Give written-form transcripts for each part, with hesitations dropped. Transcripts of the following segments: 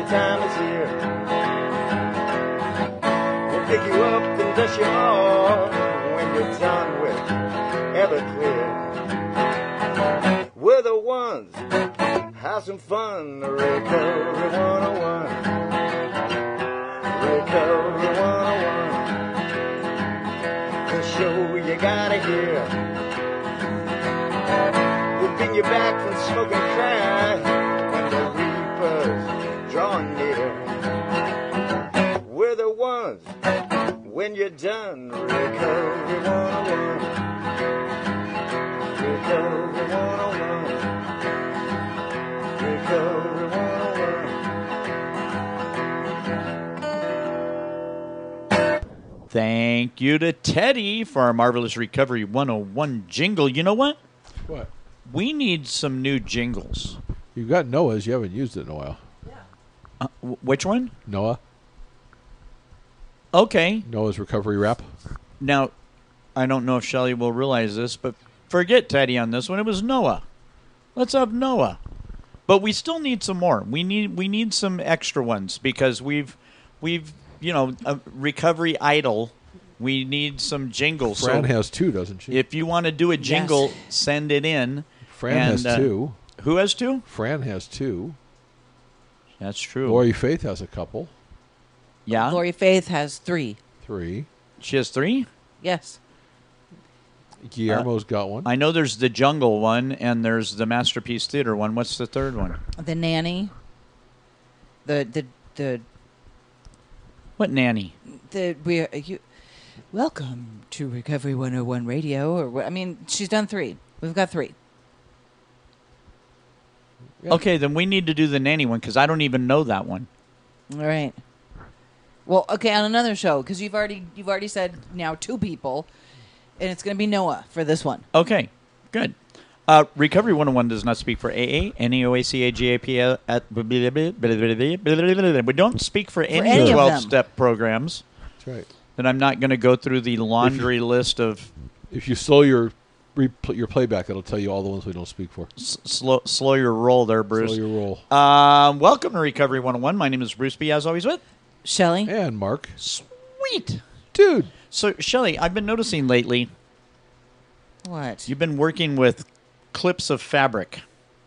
time is here. We'll pick you up and dust you off when you're done with Everclear. We're the ones, have some fun, Recovery 101. Recovery 101. The show you gotta hear. We'll bring you back from smoking crack when the reaper's drawing near. We're the ones, when you're done, Recovery 101. Recovery 101. Recovery 101. Thank you to Teddy for our marvelous Recovery 101 jingle. You know what? What? We need some new jingles. You've got Noah's. You haven't used it in a while. Which one? Noah. Okay. Noah's recovery rap. Now, I don't know if Shelley will realize this, but forget Teddy on this one. It was Noah. Let's have Noah. But we still need some more. We need some extra ones because we've a Recovery Idol. We need some jingles. Fran so has two, doesn't she? if you want to do a jingle, send it in. Fran has two. Who has two? Fran has two. That's true. Lori Faith has a couple. Yeah? Lori Faith has 3. 3. She has 3? Yes. Guillermo's got one. I know there's the Jungle one and there's the Masterpiece Theater one. What's the third one? The Nanny. The What nanny? welcome to Recovery 101 Radio. She's done 3. We've got 3. Yeah. Okay, then we need to do the nanny one because I don't even know that one. All right. Well, okay, on another show because you've already said now 2 people, and it's going to be Noah for this one. Okay, good. Recovery 101 does not speak for AA, NEOACAGAP. We don't speak for any 12-step programs. That's right. And I'm not going to go through the laundry list of... If you slow your playback, it'll tell you all the ones we don't speak for. Slow your roll there, Bruce. Slow your roll. Welcome to Recovery 101. My name is Bruce B. As always with... Shelley? And Mark. Sweet. Dude. So, Shelley, I've been noticing lately... What? You've been working with clips of fabric.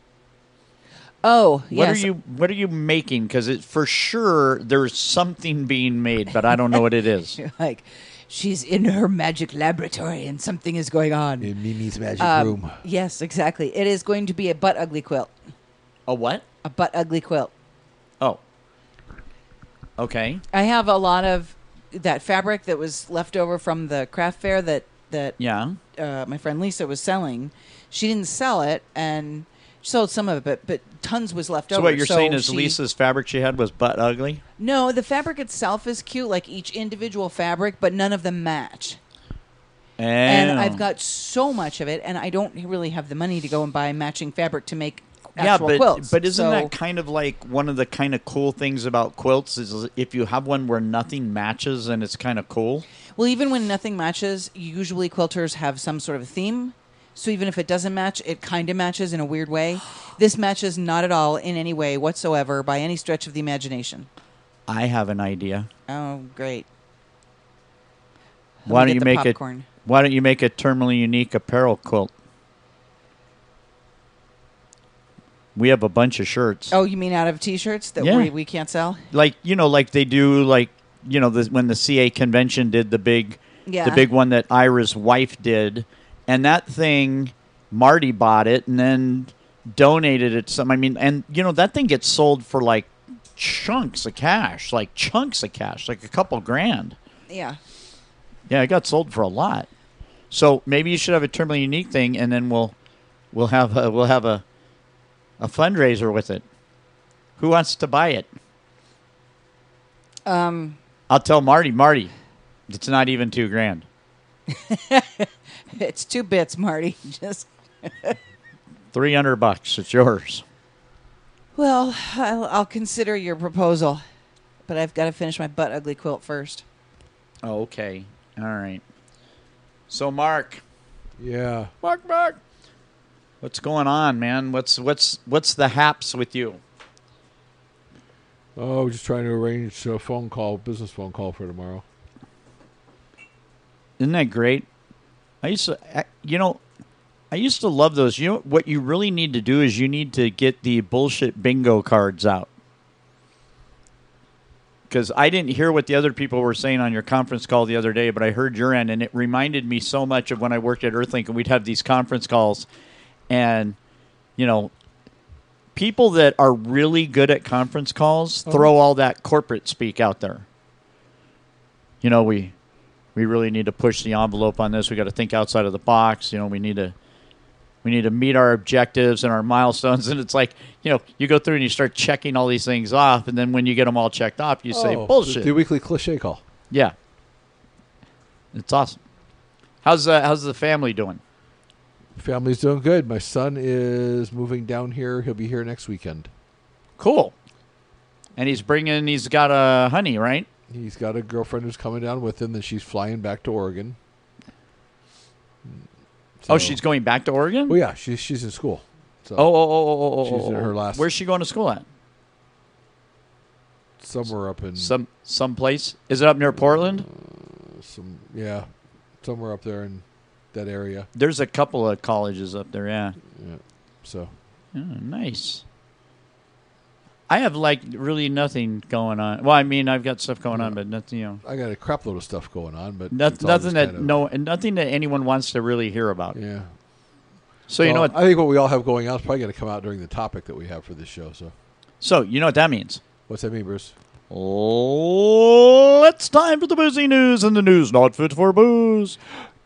Oh, yes. What are you making? Because for sure there's something being made, but I don't know what it is. You're like, she's in her magic laboratory and something is going on. In Mimi's magic room. Yes, exactly. It is going to be a butt ugly quilt. A what? A butt ugly quilt. Oh. Okay. I have a lot of that fabric that was left over from the craft fair that Yeah. My friend Lisa was selling. She didn't sell it, and she sold some of it, but tons was left over. So what you're saying is Lisa's fabric she had was butt ugly? No, the fabric itself is cute, like each individual fabric, but none of them match. And I've got so much of it, and I don't really have the money to go and buy matching fabric to make actual quilts. But isn't that kind of like one of the kind of cool things about quilts is if you have one where nothing matches and it's kind of cool? Well, even when nothing matches, usually quilters have some sort of theme. So even if it doesn't match, it kind of matches in a weird way. This matches not at all in any way whatsoever by any stretch of the imagination. I have an idea. Oh, great. Why don't you make a terminally unique apparel quilt? We have a bunch of shirts. Oh, you mean out of T-shirts that we can't sell? Like they do, when the CA convention did the big one that Ira's wife did, and that thing, Marty bought it and then donated it to some. That thing gets sold for like chunks of cash, like a couple grand. Yeah. Yeah, it got sold for a lot. So maybe you should have a terminally unique thing, and then we'll have a fundraiser with it. Who wants to buy it? I'll tell Marty, it's not even $2,000. It's 2 bits, Marty. Just $300. It's yours. Well, I'll consider your proposal, but I've got to finish my butt ugly quilt first. Oh, okay. All right. So, Mark. Yeah. Mark. What's going on, man? What's the haps with you? Oh, just trying to arrange a business phone call for tomorrow. Isn't that great? I used to love those. You know what you really need to do is you need to get the bullshit bingo cards out. Because I didn't hear what the other people were saying on your conference call the other day, but I heard your end, and it reminded me so much of when I worked at Earthlink, and we'd have these conference calls, and, people that are really good at conference calls throw all that corporate speak out there. We really need to push the envelope on this. We got to think outside of the box. We need to meet our objectives and our milestones. And it's like, you go through and you start checking all these things off, and then when you get them all checked off, you say bullshit. The weekly cliche call. Yeah, it's awesome. How's the family doing? Family's doing good. My son is moving down here. He'll be here next weekend. Cool. And he's got a honey, right? He's got a girlfriend who's coming down with him, and she's flying back to Oregon. So, she's going back to Oregon? Well, yeah, she's in school. So she's in her last. Where's she going to school at? Somewhere up in some place. Is it up near Portland? Somewhere up there in that area. There's a couple of colleges up there. Yeah. Yeah. So. Oh, nice. I have really nothing going on. Well, I mean, I've got stuff going on, but nothing. I got a crap load of stuff going on, but nothing that anyone wants to really hear about. Yeah. So you know what? I think what we all have going on is probably going to come out during the topic that we have for this show. So you know what that means? What's that mean, Bruce? Oh, it's time for the boozy news and the news not fit for booze.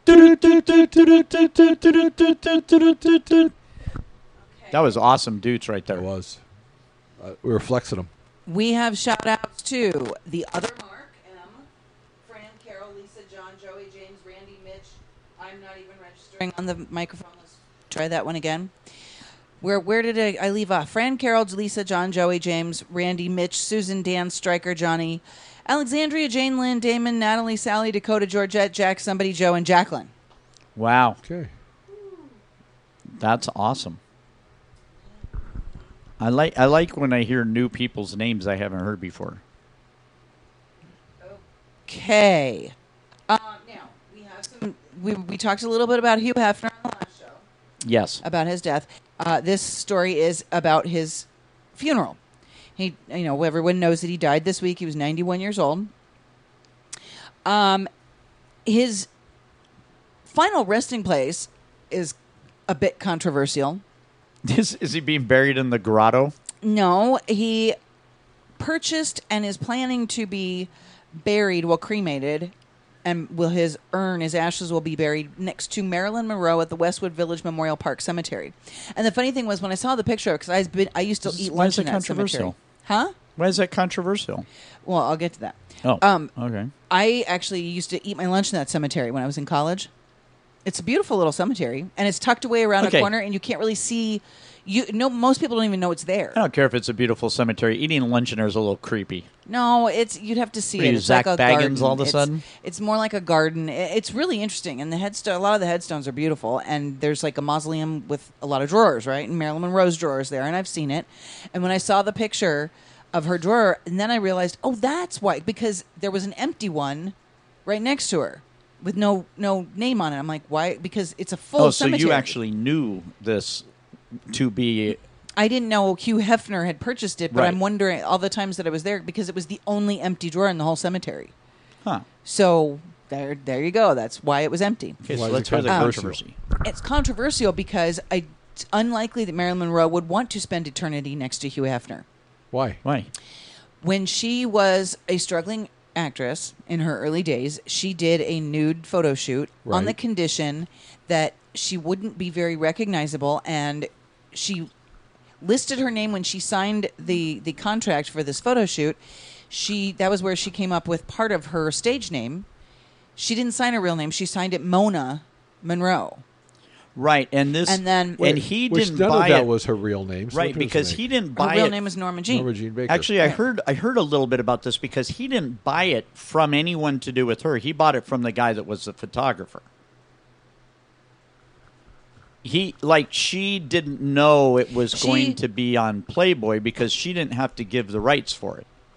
That was awesome dudes right there. It was. We were flexing them. We have shout-outs to the other Mark, M, Fran, Carol, Lisa, John, Joey, James, Randy, Mitch. I'm not even registering on the microphone. Let's try that one again. Where did I leave off? Fran, Carol, Lisa, John, Joey, James, Randy, Mitch, Susan, Dan, Stryker, Johnny, Alexandria, Jane, Lynn, Damon, Natalie, Sally, Dakota, Georgette, Jack, somebody, Joe, and Jacqueline. Wow. Okay. That's awesome. I like when I hear new people's names I haven't heard before. Okay. Now we have some. We talked a little bit about Hugh Hefner on the last show. Yes. About his death. This story is about his funeral. He, everyone knows that he died this week. He was 91 years old. His final resting place is a bit controversial. Is he being buried in the grotto? No, he purchased and is planning to be buried, cremated, and his ashes will be buried next to Marilyn Monroe at the Westwood Village Memorial Park Cemetery. And the funny thing was when I saw the picture, because I used to eat lunch in that cemetery. Huh? Why is that controversial? Well, I'll get to that. Oh, okay. I actually used to eat my lunch in that cemetery when I was in college. It's a beautiful little cemetery, and it's tucked away around a corner, and you can't really see. Most people don't even know it's there. I don't care if it's a beautiful cemetery. Eating lunch in there is a little creepy. No, you'd have to see it. It's Zach like a Baggins garden. all of a sudden? It's more like a garden. It's really interesting, and a lot of the headstones are beautiful, and there's like a mausoleum with a lot of drawers, right? And Marilyn Monroe's drawer is there, and I've seen it. And when I saw the picture of her drawer, and then I realized, that's why, because there was an empty one right next to her. With no name on it. I'm like, why? Because it's a full cemetery. So you actually knew this to be... I didn't know Hugh Hefner had purchased it, but right. I'm wondering all the times that I was there because it was the only empty drawer in the whole cemetery. Huh. So there you go. That's why it was empty. Okay, so let's hear the controversy. It's controversial because it's unlikely that Marilyn Monroe would want to spend eternity next to Hugh Hefner. Why? When she was a struggling actress in her early days, she did a nude photo shoot on the condition that she wouldn't be very recognizable, and she listed her name when she signed the contract for this photo shoot. That was where she came up with part of her stage name. She didn't sign her real name. She signed it Mona Monroe. Right, and he didn't buy it. None of that was her real name. So right, because he didn't buy it. Her real name is Norma Jean. Norma Jean Baker. Actually, I heard a little bit about this because he didn't buy it from anyone to do with her. He bought it from the guy that was the photographer. She didn't know it was going to be on Playboy because she didn't have to give the rights for it.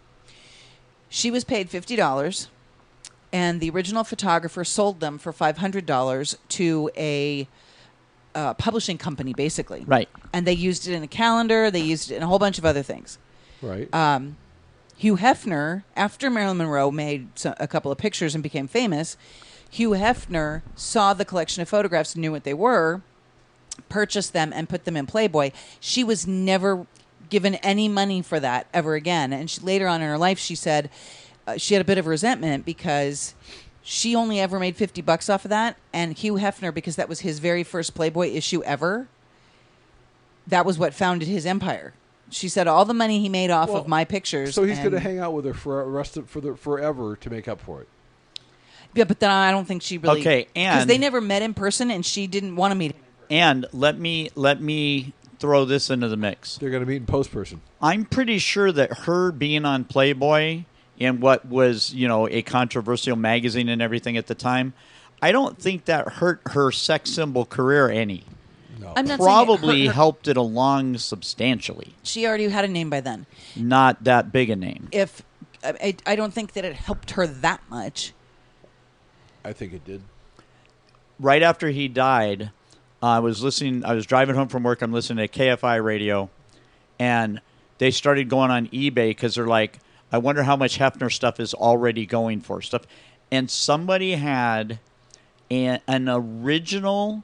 She was paid $50, and the original photographer sold them for $500 to a publishing company, basically. Right. And they used it in a calendar. They used it in a whole bunch of other things. Right. Hugh Hefner, after Marilyn Monroe made a couple of pictures and became famous, Hugh Hefner saw the collection of photographs and knew what they were, purchased them, and put them in Playboy. She was never given any money for that ever again. And later on in her life, she said she had a bit of resentment because she only ever made $50 off of that. And Hugh Hefner, because that was his very first Playboy issue ever, that was what founded his empire. She said all the money he made off of my pictures. So he's going to hang out with her forever to make up for it. Yeah, but then I don't think she really... Okay, and... Because they never met in person, and she didn't want to meet him. And let me throw this into the mix. They're going to meet in post-person. I'm pretty sure that her being on Playboy in what was, a controversial magazine and everything at the time, I don't think that hurt her sex symbol career any. No. I'm not Probably helped it along substantially. She already had a name by then. Not that big a name. I don't think that it helped her that much. I think it did. Right after he died, I was driving home from work. I'm listening to KFI radio, and they started going on eBay because they're like, I wonder how much Hefner stuff is already going for stuff. And somebody had an original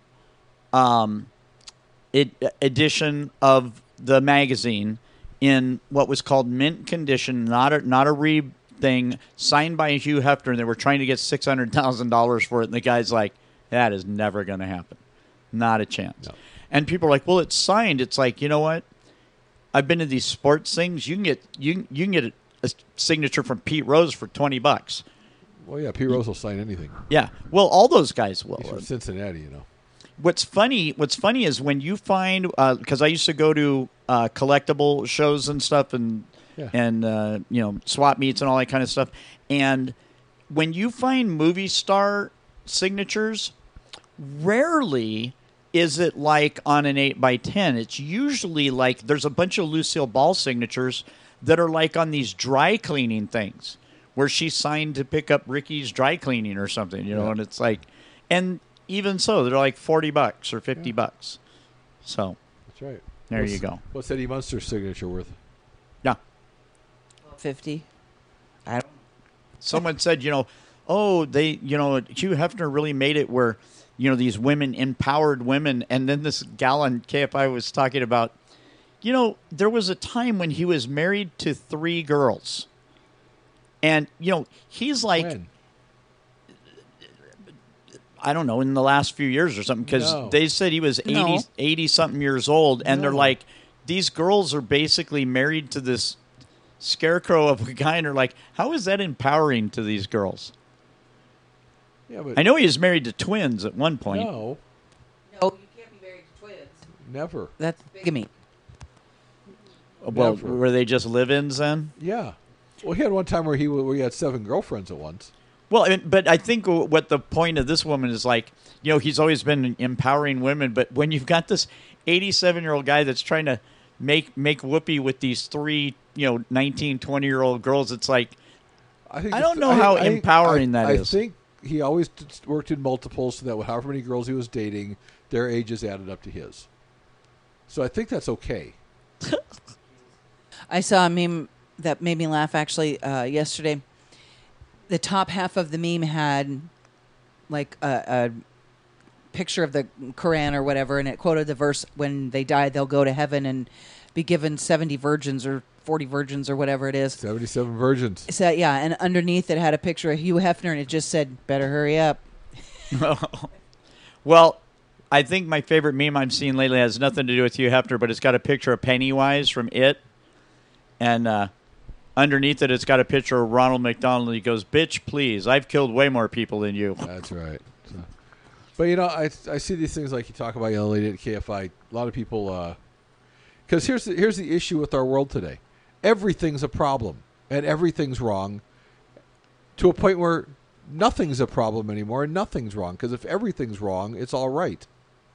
edition of the magazine in what was called mint condition, not a re thing, signed by Hugh Hefner, and they were trying to get $600,000 for it, and the guy's like, that is never going to happen. Not a chance. No. And people are like, well, it's signed. It's like, you know what? I've been to these sports things. You can get a signature from Pete Rose for $20. Well, yeah, Pete Rose will sign anything. Yeah. Well, all those guys will. He's from Cincinnati, What's funny is when you find, because I used to go to collectible shows and stuff and swap meets and all that kind of stuff. And when you find movie star signatures, rarely is it like on an 8x10. It's usually like there's a bunch of Lucille Ball signatures that are like on these dry cleaning things where she signed to pick up Ricky's dry cleaning or something, and it's like, and even so, they're like $40 or $50. So that's right. There you go. What's Eddie Munster's signature worth? Yeah, 50. Someone said, Hugh Hefner really made it where, these women empowered women. And then this gal on KFI was talking about, there was a time when he was married to 3 girls. And, he's like, when? I don't know, in the last few years or something, because they said he was 80-something years old. And they're like, these girls are basically married to this scarecrow of a guy. And they're like, how is that empowering to these girls? Yeah, but I know he was married to twins at one point. No, you can't be married to twins. Never. That's bigamy. Well, Never. were they just live-ins then? Yeah. Well, he had one time where he had 7 girlfriends at once. Well, but I think what the point of this woman is like, he's always been empowering women, but when you've got this 87-year-old guy that's trying to make whoopee with these 3, 19, 20-year-old girls, it's like, I don't know how empowering that is. I think he always worked in multiples so that however many girls he was dating, their ages added up to his. So I think that's okay. I saw a meme that made me laugh actually yesterday. The top half of the meme had like a picture of the Quran or whatever, and it quoted the verse, when they die, they'll go to heaven and be given 70 virgins or 40 virgins or whatever it is. 77 virgins. So, yeah, and underneath it had a picture of Hugh Hefner, and it just said, better hurry up. Well, I think my favorite meme I'm seeing lately has nothing to do with Hugh Hefner, but it's got a picture of Pennywise from It, and underneath it, it's got a picture of Ronald McDonald. He goes, bitch, please. I've killed way more people than you. That's right. So, but, I see these things like you talk about, the lady at KFI. A lot of people, because here's the issue with our world today. Everything's a problem, and everything's wrong to a point where nothing's a problem anymore, and nothing's wrong. Because if everything's wrong, it's all right.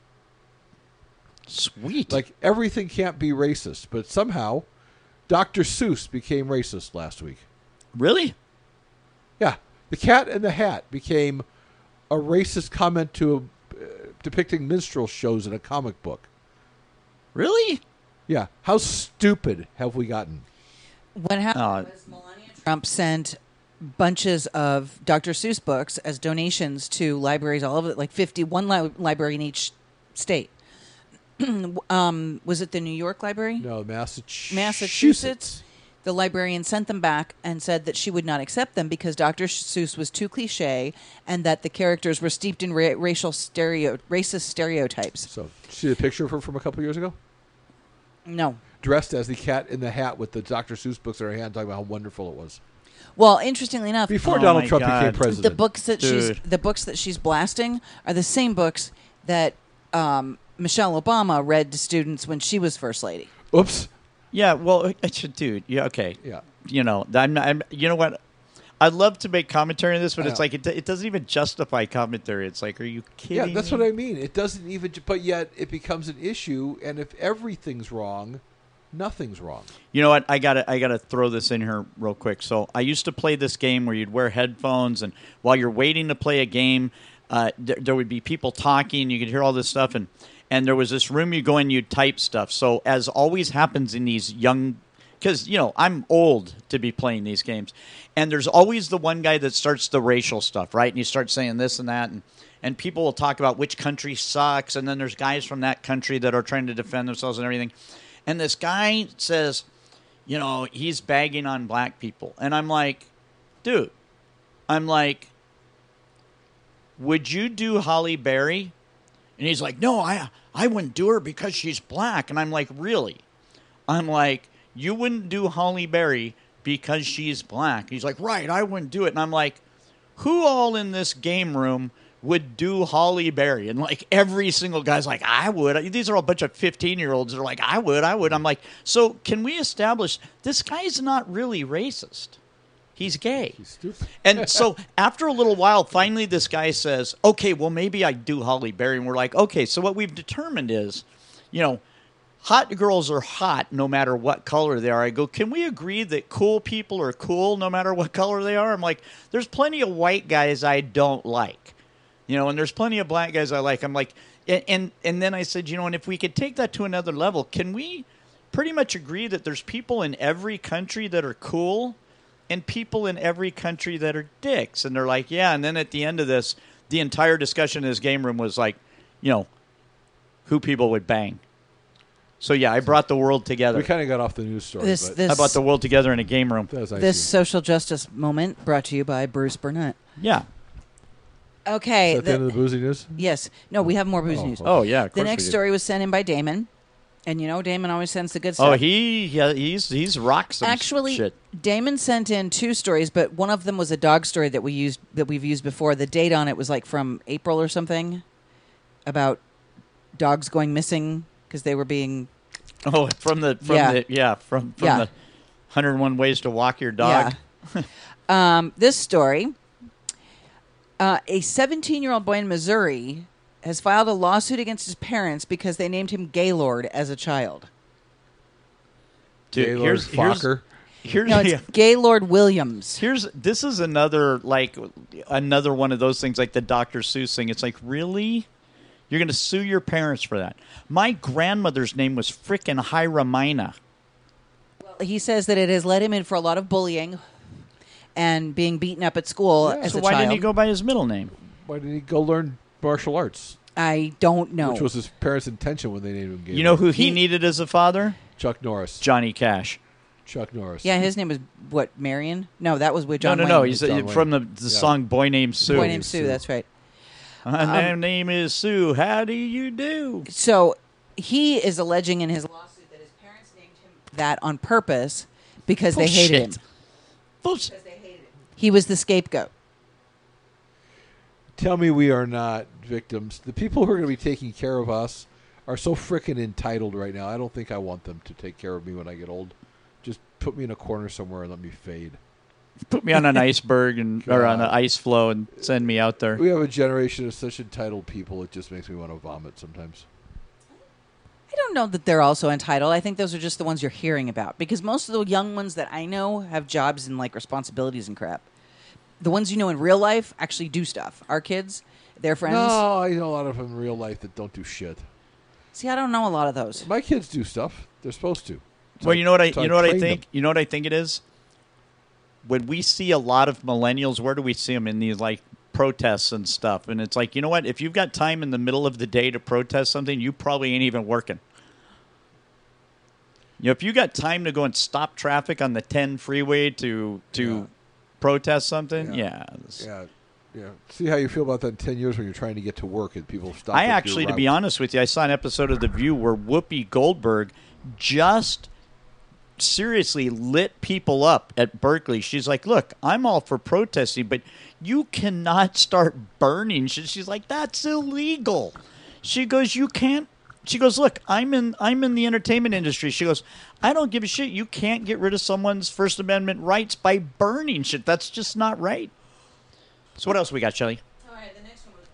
Sweet. Like, everything can't be racist, but somehow Dr. Seuss became racist last week. Really? Yeah. The Cat in the Hat became a racist comment to depicting minstrel shows in a comic book. Really? Yeah. How stupid have we gotten? What happened was Melania Trump sent bunches of Dr. Seuss books as donations to libraries all over, like 51 library in each state. Was it the New York Library? No, Massachusetts. Massachusetts. The librarian sent them back and said that she would not accept them because Dr. Seuss was too cliche and that the characters were steeped in racist stereotypes. So, see the picture of her from a couple years ago? No. Dressed as the Cat in the Hat with the Dr. Seuss books in her hand, talking about how wonderful it was. Well, interestingly enough, before Donald Trump became president, the books that she's blasting are the same books that Michelle Obama read to students when she was first lady. Oops. Yeah, well, dude. Yeah, okay. Yeah. You know, you know what? I'd love to make commentary on this, but it's like it doesn't even justify commentary. It's like, are you kidding me? Yeah, that's what I mean. It doesn't even, but yet it becomes an issue. And if everything's wrong, nothing's wrong. You know what? I gotta throw this in here real quick. So I used to play this game where you'd wear headphones, and while you're waiting to play a game, there would be people talking. You could hear all this stuff, and there was this room you go in, you'd type stuff. So as always happens in these young, because, you know, I'm old to be playing these games, and there's always the one guy that starts the racial stuff, right? And you start saying this and that, and people will talk about which country sucks, and then there's guys from that country that are trying to defend themselves and everything. And this guy says, you know, he's bagging on black people. And I'm like, dude, would you do Halle Berry? And he's like, no, I wouldn't do her because she's black. And I'm like, really? I'm like, you wouldn't do Halle Berry because she's black? He's like, right, I wouldn't do it. And I'm like, who all in this game room would do Halle Berry? And like every single guy's like, I would. These are all a bunch of 15-year-olds. They're like, I would. I'm like, so can we establish this guy's not really racist? He's gay. He's stupid. And so after a little while, finally this guy says, okay, well, maybe I do Halle Berry. And we're like, okay, so what we've determined is, you know, hot girls are hot no matter what color they are. I go, can we agree that cool people are cool no matter what color they are? I'm like, there's plenty of white guys I don't like. You know, and there's plenty of black guys I like. I'm like, and then I said, you know, and if we could take that to another level, can we pretty much agree that there's people in every country that are cool and people in every country that are dicks? And they're like, yeah. And then at the end of this, the entire discussion in this game room was like, you know, who people would bang. So, yeah, I brought the world together. We kind of got off the news story. I brought the world together in a game room. This social justice moment brought to you by Bruce Burnett. Yeah. Okay. Is that the end of the boozy news? Yes. No, we have more boozy news. Oh, yeah. Of course the next story was sent in by Damon. And, you know, Damon always sends the good stuff. Oh, he's rocked some Actually, shit. Damon sent in 2 stories, but one of them was a dog story that we've used before. The date on it was like from April or something, about dogs going missing because they were being... Oh, from the 101 Ways to Walk Your Dog. Yeah. This story, a 17-year-old boy in Missouri has filed a lawsuit against his parents because they named him Gaylord as a child. Dude, Gaylord Fokker. It's Gaylord Williams. This is another one of those things like the Dr. Seuss thing. It's like, really? You're going to sue your parents for that? My grandmother's name was frickin' Hiramina. Well, he says that it has led him in for a lot of bullying and being beaten up at school as a child. So why didn't he go by his middle name? Why didn't he go learn martial arts? I don't know. Which was his parents' intention when they named him Gaylord. You know who he needed as a father? Chuck Norris. Johnny Cash. Chuck Norris. Yeah, his name was, what, Marion? No, that was with John Wayne. No. He's from the song Boy Named Sue. Boy Named Sue, that's right. My name is Sue. How do you do? So he is alleging in his lawsuit that his parents named him that on purpose because they hated him. Bullshit. Because they hated him. He was the scapegoat. Tell me we are not victims. The people who are going to be taking care of us are so frickin' entitled right now. I don't think I want them to take care of me when I get old. Just put me in a corner somewhere and let me fade. Put me on an iceberg or on an ice floe and send me out there. We have a generation of such entitled people. It just makes me want to vomit sometimes. I don't know that they're also entitled. I think those are just the ones you're hearing about, because most of the young ones that I know have jobs and like responsibilities and crap. The ones you know in real life actually do stuff. Our kids, their friends. No, I know a lot of them in real life that don't do shit. See, I don't know a lot of those. My kids do stuff. They're supposed to. Well, you know what I think? Them. You know what I think it is? When we see a lot of millennials, where do we see them? In these like protests and stuff. And it's like, you know what? If you've got time in the middle of the day to protest something, you probably ain't even working. You know, if you got time to go and stop traffic on the 10 freeway to protest something, yeah. See how you feel about that in 10 years when you're trying to get to work and people stop. I actually, to be honest with you, I saw an episode of The View where Whoopi Goldberg just seriously lit people up at Berkeley. She's like, look, I'm all for protesting, but you cannot start burning shit. She's like, that's illegal. She goes, you can't. She goes, look, I'm in the entertainment industry. She goes, I don't give a shit. You can't get rid of someone's First Amendment rights by burning shit. That's just not right. So what else we got, Shelley? All right, the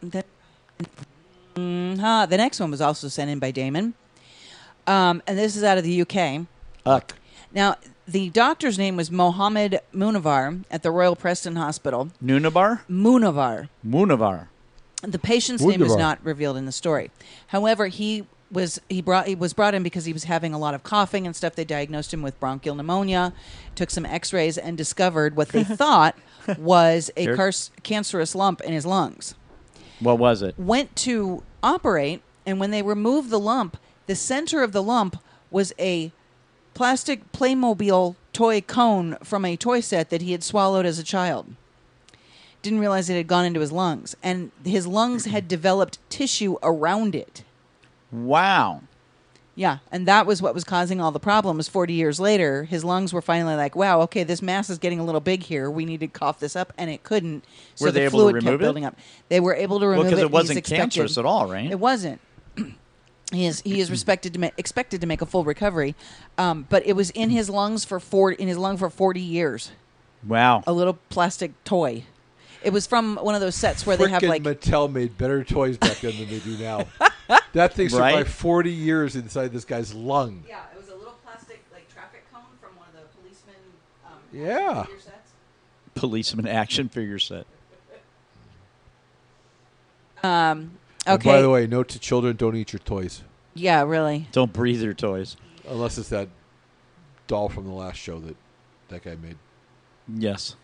next one was also sent in by Damon. And this is out of the UK. Now, the doctor's name was Mohammed Munawar at the Royal Preston Hospital. Munawar. The patient's name is not revealed in the story. However, he was brought in because he was having a lot of coughing and stuff. They diagnosed him with bronchial pneumonia, took some X-rays, and discovered what they thought was a cancerous lump in his lungs. What was it? Went to operate, and when they removed the lump, the center of the lump was a plastic Playmobil toy cone from a toy set that he had swallowed as a child. Didn't realize it had gone into his lungs, and his lungs had developed tissue around it. Wow. Yeah, and that was what was causing all the problems. 40 years later, his lungs were finally like, wow, okay, this mass is getting a little big here. We need to cough this up, and it couldn't. So were they the able fluid to kept remove building it? up. They were able to remove it. Because it wasn't cancerous at all, right? It wasn't. He is expected to make a full recovery, but it was in his lungs for 40 years. Wow. A little plastic toy. It was from one of those sets where they have like Mattel made better toys back then than they do now. That thing survived 40 years inside this guy's lung. Yeah, it was a little plastic like traffic cone from one of the policeman figure sets. Policeman action figure set. Okay. And by the way, note to children: don't eat your toys. Yeah, really. Don't breathe your toys. Unless it's that doll from the last show that guy made. Yes.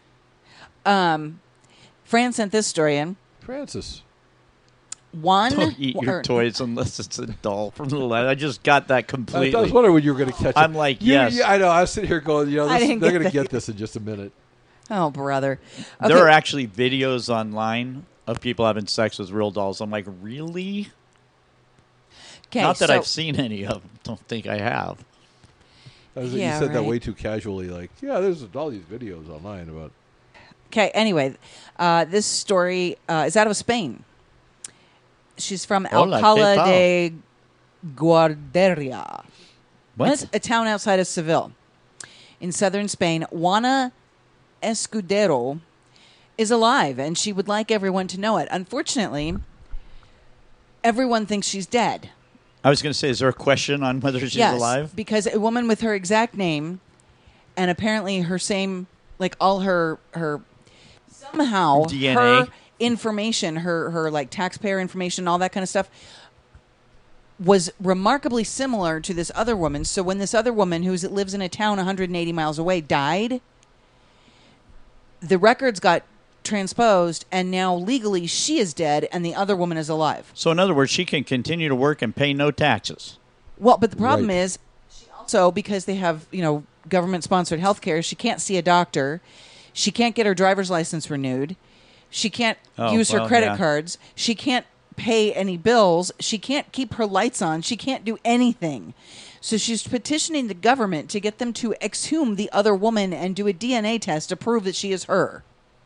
Fran sent this story in. Francis. Don't eat your toys unless it's a doll from the last. I just got that completely. I was wondering when you were going to catch it. I'm like, yes. Yeah, I know. I was sitting here going, they're going to get this in just a minute. Oh, brother. Okay. There are actually videos online of people having sex with real dolls. I'm like, really? Not that I've seen any of them. Don't think I have. You said that way too casually. Like, yeah, there's all these videos online about. Okay, anyway, this story is out of Spain. She's from Alcalá de Guarderia. What? It's a town outside of Seville. In southern Spain, Juana Escudero is alive, and she would like everyone to know it. Unfortunately, everyone thinks she's dead. I was going to say, is there a question on whether she's alive? Because a woman with her exact name, and apparently her same, like all her somehow DNA. Her information, her like taxpayer information, all that kind of stuff, was remarkably similar to this other woman. So when this other woman, who lives in a town 180 miles away, died, the records got transposed, and now legally she is dead and the other woman is alive. So in other words, she can continue to work and pay no taxes. Well, but the problem is, she also, because they have, government-sponsored health care, she can't see a doctor. She can't get her driver's license renewed. She can't use her credit cards. She can't pay any bills. She can't keep her lights on. She can't do anything. So she's petitioning the government to get them to exhume the other woman and do a DNA test to prove that she is her.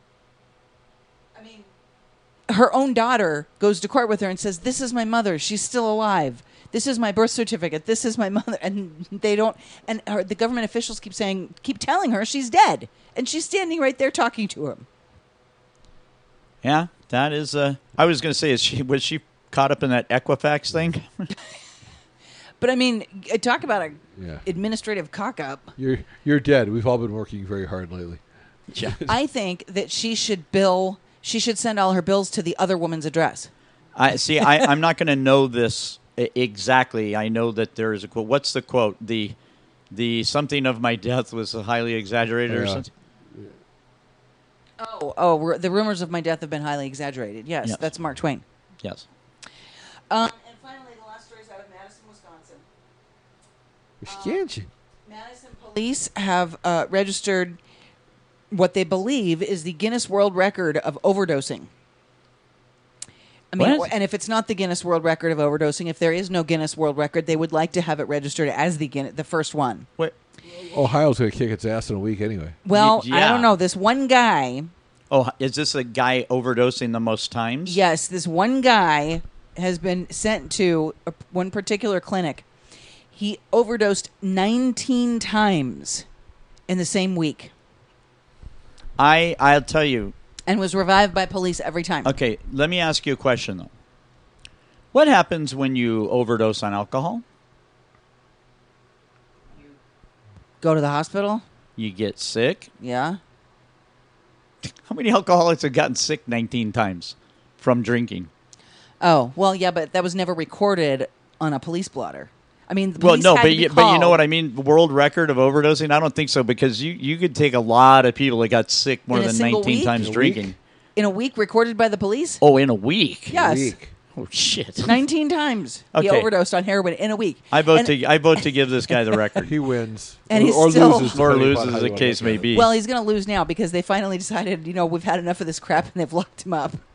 I mean, her own daughter goes to court with her and says, "This is my mother. She's still alive. This is my birth certificate. This is my mother." And they don't. And the government officials keep telling her she's dead, and she's standing right there talking to him. Yeah, that is. I was going to say, was she caught up in that Equifax thing? But I mean, talk about administrative cock up. You're dead. We've all been working very hard lately. Yeah. I think that she should send all her bills to the other woman's address. I'm not going to know this exactly. I know that there is a quote. What's the quote? The something of my death was highly exaggerated or something? Oh, the rumors of my death have been highly exaggerated. Yes. That's Mark Twain. Yes. And finally, the last story is out of Madison, Wisconsin. Madison police have registered what they believe is the Guinness World Record of overdosing. I mean, and if it's not the Guinness World Record of overdosing, if there is no Guinness World Record, they would like to have it registered as the first one. What? Ohio's going to kick its ass in a week anyway. Well, I don't know. This one guy... Oh, is this a guy overdosing the most times? Yes, this one guy has been sent to one particular clinic. He overdosed 19 times in the same week. I'll tell you. And was revived by police every time. Okay, let me ask you a question, though. What happens when you overdose on alcohol? Go to the hospital. You get sick. Yeah. How many alcoholics have gotten sick 19 times from drinking? Oh, well, yeah, but that was never recorded on a police blotter. I mean, but you know what I mean? World record of overdosing? I don't think so, because you could take a lot of people that got sick more than 19 times drinking. In a week, recorded by the police? Oh, in a week? Yes. A week. Oh, shit. 19 times he overdosed on heroin in a week. I vote to give this guy the record. He wins. And or loses. Or loses, as the case may be. Well, he's going to lose now because they finally decided, we've had enough of this crap, and they've locked him up.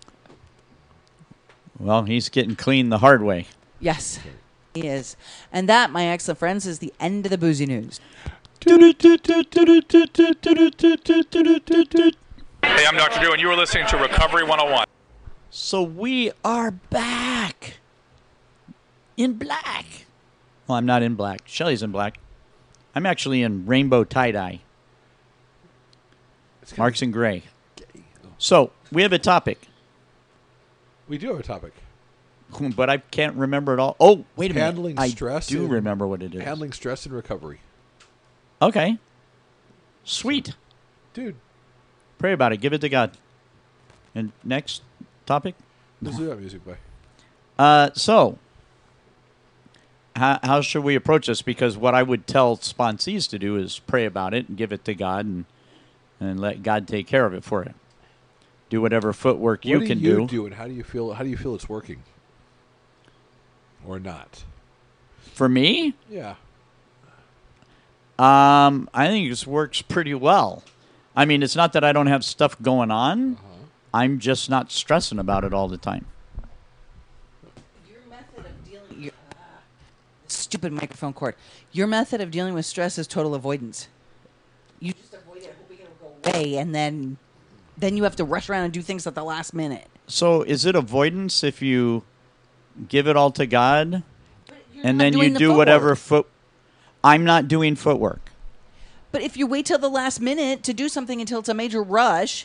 Well, he's getting clean the hard way. Yes, he is. And that, my excellent friends, is the end of the boozy news. Hey, I'm Dr. Drew, and you are listening to Recovery 101. So we are back in black. Well, I'm not in black. Shelly's in black. I'm actually in rainbow tie-dye. Mark's in gray. So we have a topic. We do have a topic. But I can't remember it all. Oh, wait a minute. Handling stress. I do remember what it is. Handling stress and recovery. Okay. Sweet. Dude. Pray about it. Give it to God. And next topic? Let's do that music, boy. So, how should we approach this? Because what I would tell sponsees to do is pray about it and give it to God and let God take care of it for you. Do whatever footwork you can do. What do you do, and how do you feel it's working? Or not? For me? Yeah. I think this works pretty well. I mean, it's not that I don't have stuff going on. Uh-huh. I'm just not stressing about it all the time. Your method of dealing... stupid microphone cord. Your method of dealing with stress is total avoidance. You just avoid it, hoping it'll go away, and then you have to rush around and do things at the last minute. So is it avoidance if you give it all to God and then you do whatever I'm not doing footwork. But if you wait till the last minute to do something until it's a major rush...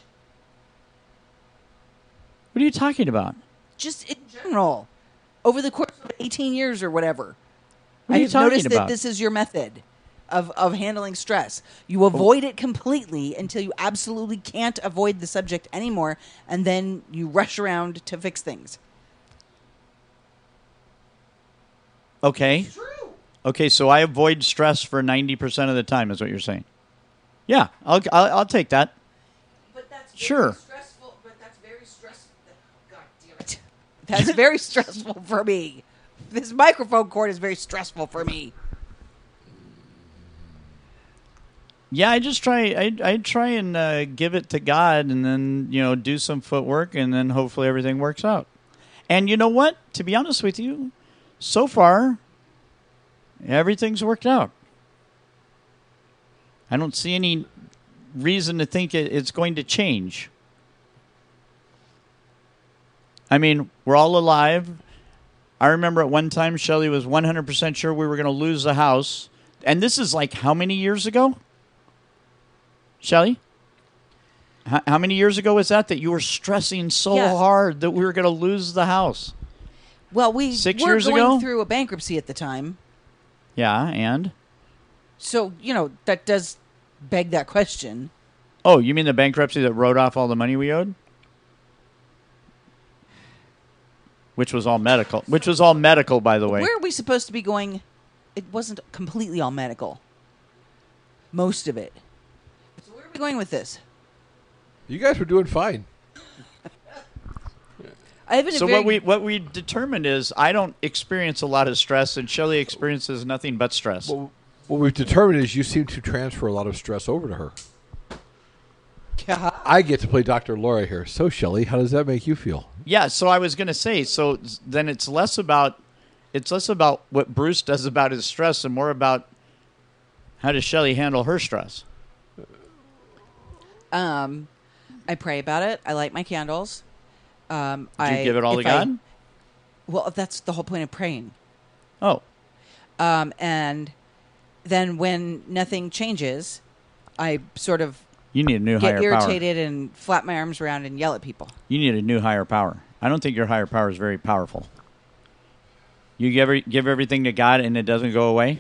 What are you talking about? Just in general. Over the course of 18 years or whatever. What are you talking noticed about? that this is your method of handling stress. You avoid it completely until you absolutely can't avoid the subject anymore, and then you rush around to fix things. Okay. It's true. Okay, so I avoid stress for 90% of the time, is what you're saying. Yeah, I'll take that. But that's sure. Stressful. But that's very stressful. God damn it. That's very stressful for me. This microphone cord is very stressful for me. Yeah, I just try. I try and give it to God, and then do some footwork, and then hopefully everything works out. And you know what? To be honest with you, so far, everything's worked out. I don't see any reason to think it's going to change. I mean, we're all alive. I remember at one time, Shelley was 100% sure we were going to lose the house. And this is like how many years ago? Shelley? How many years ago was that you were stressing so hard that we were going to lose the house? Well, we 6 were years going ago? through a bankruptcy at the time. Yeah, and? So, that does beg that question. Oh, you mean the bankruptcy that wrote off all the money we owed? Which was all medical. Which was all medical, by the way. Where are we supposed to be going? It wasn't completely all medical. Most of it. So where are we going with this? You guys were doing fine. What we determined is I don't experience a lot of stress, and Shelley experiences nothing but stress. Well, what we've determined is you seem to transfer a lot of stress over to her. Yeah. I get to play Dr. Laura here. So, Shelley, how does that make you feel? Yeah, so I was going to say, so then it's less about what Bruce does about his stress and more about how does Shelley handle her stress. I pray about it. I light my candles. Do you give it all to God? Well, that's the whole point of praying. Oh. And then when nothing changes, I sort of you need a new higher get power. irritated and flap my arms around and yell at people. You need a new higher power. I don't think your higher power is very powerful. You give everything to God and it doesn't go away?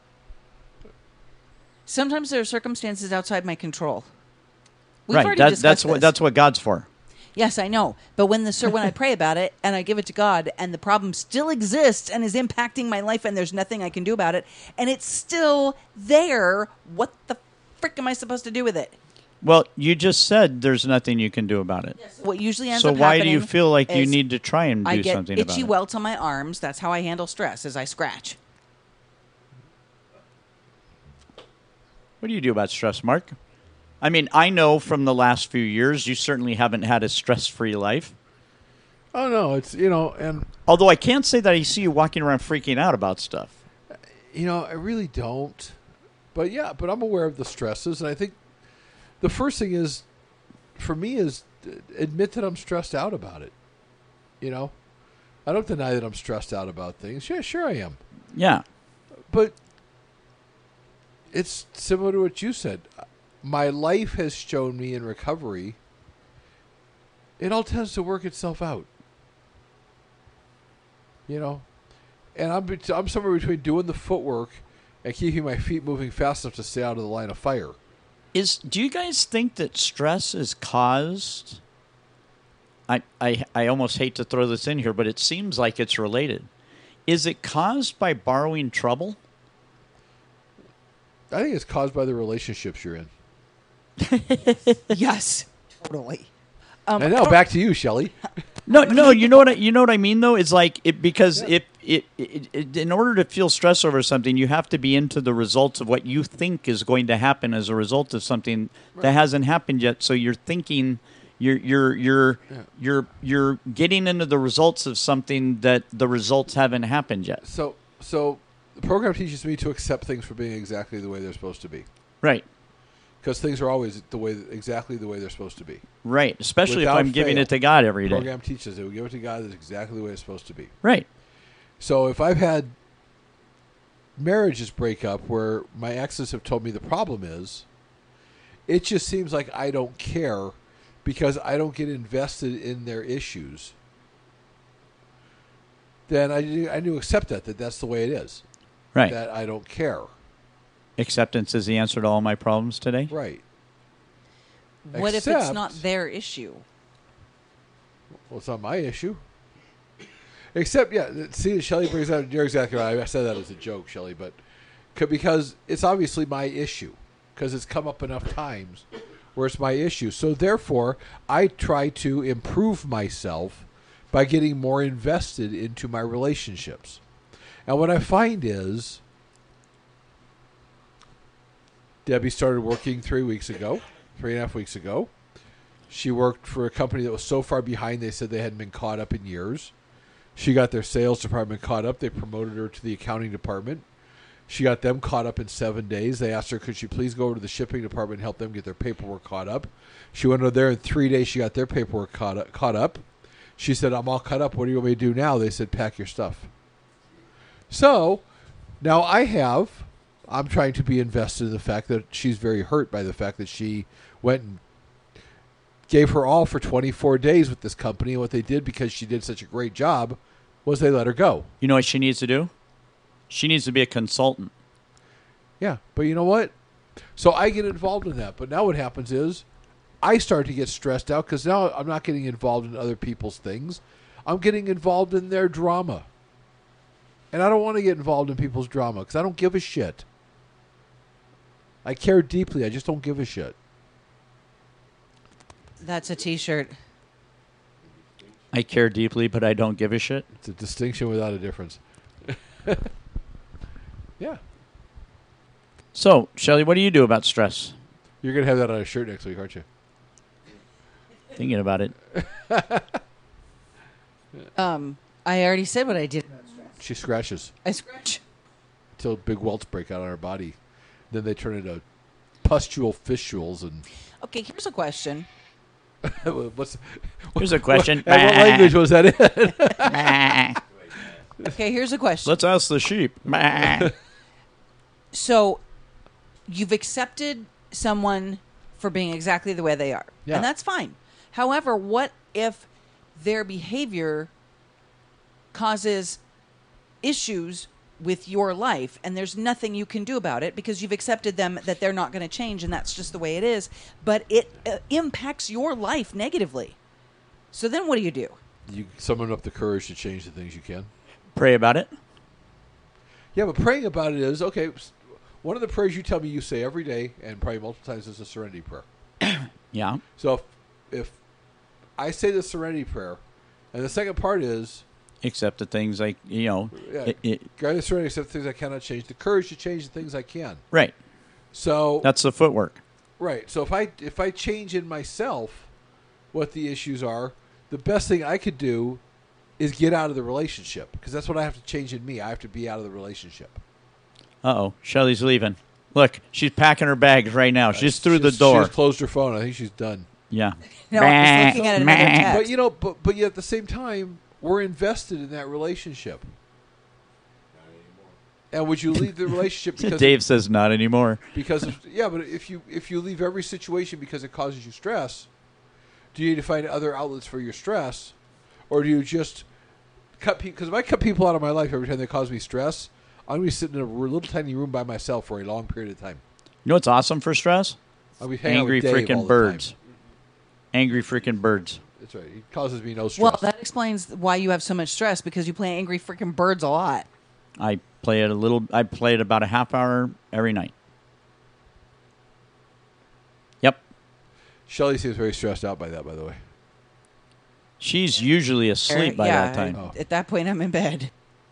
Sometimes there are circumstances outside my control. We've right. already discussed this. That's what God's for. Yes, I know. But when I pray about it and I give it to God and the problem still exists and is impacting my life and there's nothing I can do about it and it's still there, what the frick am I supposed to do with it? Well, you just said there's nothing you can do about it. Yes. What usually ends up happening. So why do you feel like you need to try and do something about it? I get itchy welts on my arms. That's how I handle stress, is I scratch. What do you do about stress, Mark? I mean, I know from the last few years you certainly haven't had a stress-free life. Oh, no, it's, and... Although I can't say that I see you walking around freaking out about stuff. I really don't. But I'm aware of the stresses, and I think the first thing is, for me, is admit that I'm stressed out about it. I don't deny that I'm stressed out about things. Yeah, sure I am. Yeah. But it's similar to what you said. My life has shown me in recovery, it all tends to work itself out. And I'm somewhere between doing the footwork and keeping my feet moving fast enough to stay out of the line of fire. Do you guys think that stress is caused? I almost hate to throw this in here, but it seems like it's related. Is it caused by borrowing trouble? I think it's caused by the relationships you're in. Yes, totally. And now back to you, Shelley. No, you know what I mean though. It's like because in order to feel stress over something, you have to be into the results of what you think is going to happen as a result of something that hasn't happened yet. So you're thinking, you're getting into the results of something that the results haven't happened yet. So the program teaches me to accept things for being exactly the way they're supposed to be. Right. Because things are always exactly the way they're supposed to be. Right, especially if I'm giving it to God every day. The program teaches that we give it to God that's exactly the way it's supposed to be. Right. So if I've had marriages break up where my exes have told me the problem is, it just seems like I don't care because I don't get invested in their issues. Then I need to accept that that's the way it is. Right. That I don't care. Acceptance is the answer to all my problems today? Right. What if it's not their issue? Well, it's not my issue. Except, see, Shelley brings out, you're exactly right. I said that as a joke, Shelley, but because it's obviously my issue, because it's come up enough times where it's my issue. So therefore, I try to improve myself by getting more invested into my relationships. And what I find is, Debbie started working 3.5 weeks ago. She worked for a company that was so far behind they said they hadn't been caught up in years. She got their sales department caught up. They promoted her to the accounting department. She got them caught up in 7 days. They asked her, could she please go over to the shipping department and help them get their paperwork caught up. She went over there in 3 days. She got their paperwork caught up. She said, I'm all caught up. What do you want me to do now? They said, pack your stuff. So now I'm trying to be invested in the fact that she's very hurt by the fact that she went and gave her all for 24 days with this company. And what they did, because she did such a great job, was they let her go. You know what she needs to do? She needs to be a consultant. Yeah, but you know what? So I get involved in that. But now what happens is I start to get stressed out because now I'm not getting involved in other people's things. I'm getting involved in their drama. And I don't want to get involved in people's drama because I don't give a shit. I care deeply. I just don't give a shit. That's a T-shirt. I care deeply, but I don't give a shit. It's a distinction without a difference. Yeah. So, Shelley, what do you do about stress? You're going to have that on a shirt next week, aren't you? Thinking about it. I already said what I did. She scratches I scratch. until big welts break out on her body. Then they turn into pustule fistules. And Okay, here's a question. Here's a question. What language was that in? Okay, here's a question. Let's ask the sheep. So, you've accepted someone for being exactly the way they are. Yeah. And that's fine. However, what if their behavior causes issues with your life and there's nothing you can do about it because you've accepted them that they're not going to change and that's just the way it is, but it impacts your life negatively. So then what do? You summon up the courage to change the things you can. Pray about it. Yeah, but praying about it is, okay, one of the prayers you tell me you say every day and probably multiple times is a serenity prayer. Yeah. So if I say the serenity prayer, and the second part is... Accept the things guard the serenity, accept the things I cannot change. The courage to change the things I can. Right. So... That's the footwork. Right. So if I change in myself what the issues are, the best thing I could do is get out of the relationship. Because that's what I have to change in me. I have to be out of the relationship. Uh-oh. Shelley's leaving. Look, she's packing her bags right now. She's through the door. She's closed her phone. I think she's done. Yeah. No, I'm just looking at another text. But yet at the same time, we're invested in that relationship. And would you leave the relationship because Dave says not anymore. But if you leave every situation because it causes you stress, do you need to find other outlets for your stress, or do you just cut people? Because if I cut people out of my life every time they cause me stress, I'm going to be sitting in a little tiny room by myself for a long period of time. You know what's awesome for stress? I'll be hanging Angry out with Dave all freaking the birds. time. Angry freaking birds. That's right. It causes me no stress. Well, that explains why you have so much stress, because you play Angry Freaking Birds a lot. I play it about a half hour every night. Yep. Shelley seems very stressed out by that, by the way. She's usually asleep by that time. Oh. At that point, I'm in bed.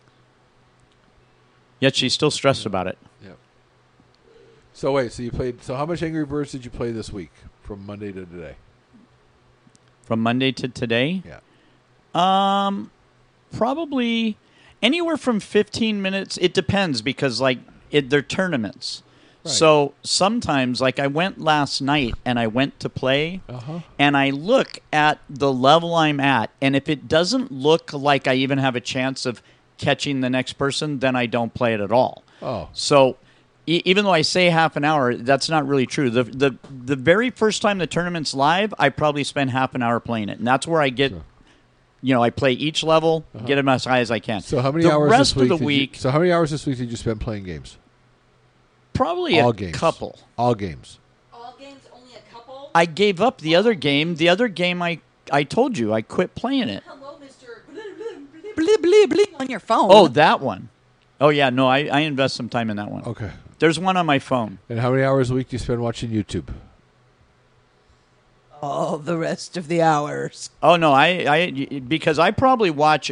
Yet she's still stressed about it. Yep. So wait, so how much Angry Birds did you play this week from Monday to today? From Monday to today? Yeah. Probably anywhere from 15 minutes. It depends because they're tournaments. Right. So sometimes, I went last night and I went to play and I look at the level I'm at, and if it doesn't look like I even have a chance of catching the next person, then I don't play it at all. Oh. So even though I say half an hour, that's not really true. The very first time the tournament's live, I probably spend half an hour playing it, and that's where I get. Sure. I play each level, get them as high as I can. So how many hours rest this week of the week? So how many hours this week did you spend playing games? Probably all a games. couple. All games. All games, only a couple? I gave up the other game. The other game, I told you, I quit playing it. Hello, Mr. Blee, blee, blee, on your phone. Oh, that one. Oh, yeah, no, I invest some time in that one. Okay. There's one on my phone. And how many hours a week do you spend watching YouTube? All the rest of the hours. Oh, no, because I probably watch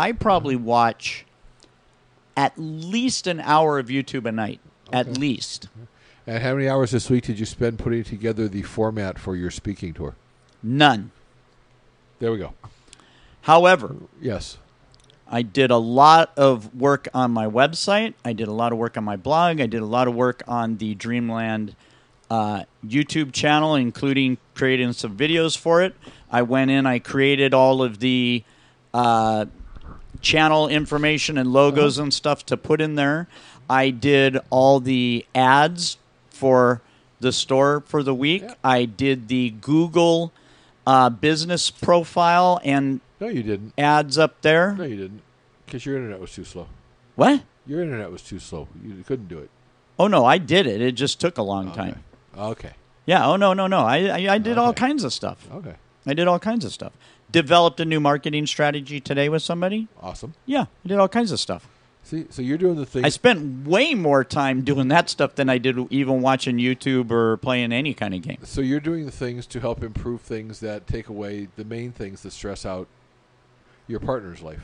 at least an hour of YouTube a night. Okay. At least. And how many hours this week did you spend putting together the format for your speaking tour? None. There we go. However, yes, I did a lot of work on my website. I did a lot of work on my blog. I did a lot of work on the Dreamland YouTube channel, including creating some videos for it. I went in, I created all of the channel information and logos and stuff to put in there. I did all the ads for the store for the week. Yeah. I did the Google business profile and no, you didn't. Ads up there. No, you didn't. Because your internet was too slow. What? Your internet was too slow. You couldn't do it. Oh, no, I did it. It just took a long time. Okay. Yeah, oh, no. I did all kinds of stuff. Okay. I did all kinds of stuff. Developed a new marketing strategy today with somebody. Awesome. Yeah, I did all kinds of stuff. See, so you're doing the thing. I spent way more time doing that stuff than I did even watching YouTube or playing any kind of game. So you're doing the things to help improve things that take away the main things that stress out your partner's life.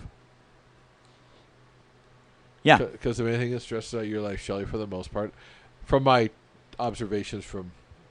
Yeah. Because of anything that stresses out your life, Shelley, for the most part, from my observations from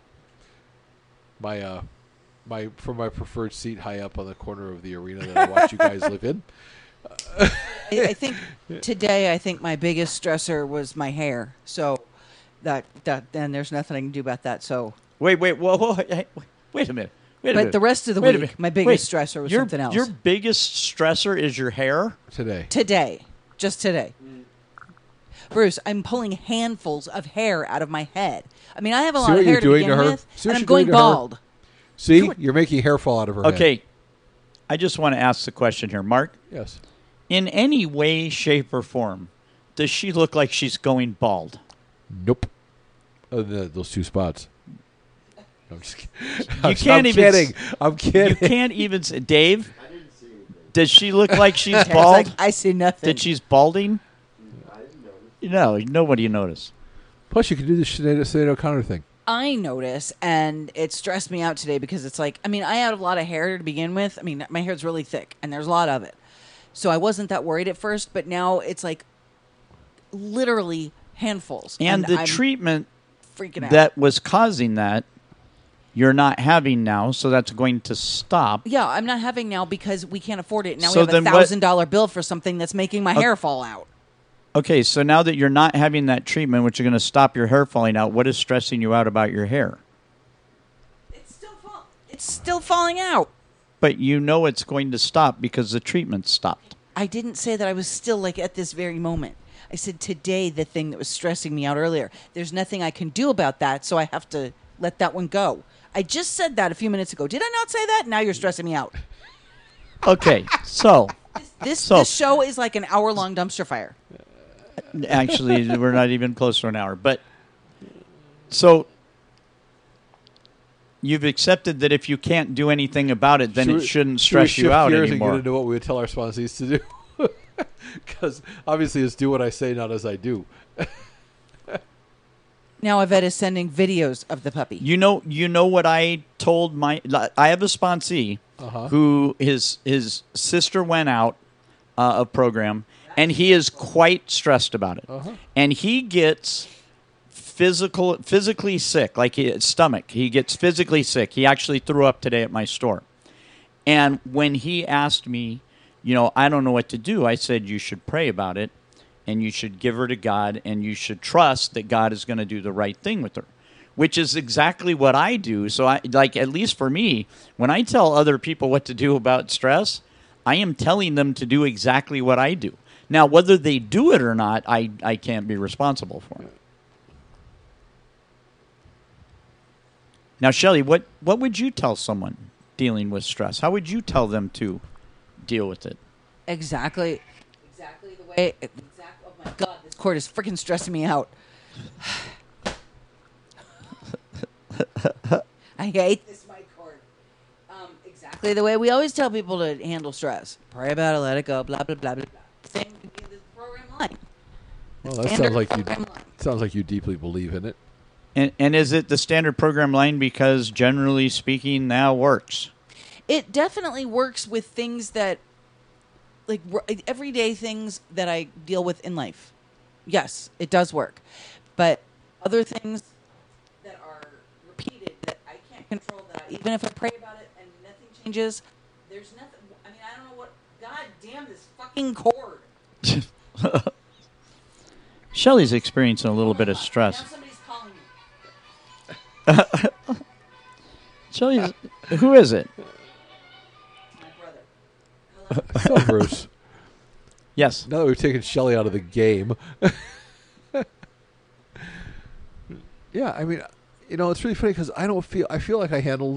my preferred seat high up on the corner of the arena that I watch you guys live in. I think today, my biggest stressor was my hair. So that then there's nothing I can do about that. So wait, whoa, hey, wait a minute. But the rest of the week, my biggest stressor was something else. Your biggest stressor is your hair? Today. Just today. Bruce, I'm pulling handfuls of hair out of my head. I mean, I have a lot of hair to begin with, and I'm going bald. See? You're making hair fall out of her head. Okay. I just want to ask the question here. Mark? Yes. In any way, shape, or form, does she look like she's going bald? Nope. Other than those two spots. I'm just kidding. I'm kidding. You can't even say, Dave, does she look like she's bald? I see nothing. That she's balding? I didn't notice. No, nobody noticed. Plus, you can do the Sinead O'Connor thing. I notice, and it stressed me out today because it's like, I mean, I had a lot of hair to begin with. I mean, my hair's really thick, and there's a lot of it. So I wasn't that worried at first, but now it's like literally handfuls. And the treatment freaking out. That was causing that, you're not having now, so that's going to stop. Yeah, I'm not having now because we can't afford it. Now So we have then $1,000 bill for something that's making my hair fall out. Okay, so now that you're not having that treatment, which is going to stop your hair falling out, what is stressing you out about your hair? It's still falling out. But you know it's going to stop because the treatment stopped. I didn't say that I was still like at this very moment. I said today the thing that was stressing me out earlier. There's nothing I can do about that, so I have to let that one go. I just said that a few minutes ago. Did I not say that? Now you're stressing me out. Okay, so... This show is like an hour-long dumpster fire. Actually, we're not even close to an hour. But, so... You've accepted that if you can't do anything about it, then it shouldn't stress you out anymore. And get into what we would tell our sponsees to do. Because obviously it's do what I say, not as I do. Now Yvette is sending videos of the puppy. You know what I told I have a sponsee who his sister went out of program, and he is quite stressed about it. And he gets physically sick, like his stomach. He gets physically sick. He actually threw up today at my store. And when he asked me, I don't know what to do, I said, you should pray about it, and you should give her to God, and you should trust that God is going to do the right thing with her, which is exactly what I do. So, at least for me, when I tell other people what to do about stress, I am telling them to do exactly what I do. Now, whether they do it or not, I can't be responsible for it. Now, Shelley, what would you tell someone dealing with stress? How would you tell them to deal with it? Exactly the way... Oh, my God, this cord is freaking stressing me out. I hate this mic cord. Exactly the way we always tell people to handle stress. Pray about it, let it go, blah, blah, blah, blah, blah. Same in the program line. Well, that sounds like you deeply believe in it. And is it the standard program line because, generally speaking, that works? It definitely works with things that, like everyday things that I deal with in life. Yes, it does work. But other things that are repeated that I can't control, that even if I pray about it and nothing changes, there's nothing. I mean, I don't know what. God damn this fucking cord. Shelley's experiencing a little bit of stress. Now somebody's calling me. Shelley's, who is it? My brother. So, Bruce. Yes. Now that we've taken Shelley out of the game. Yeah, I mean, it's really funny because I feel like I handle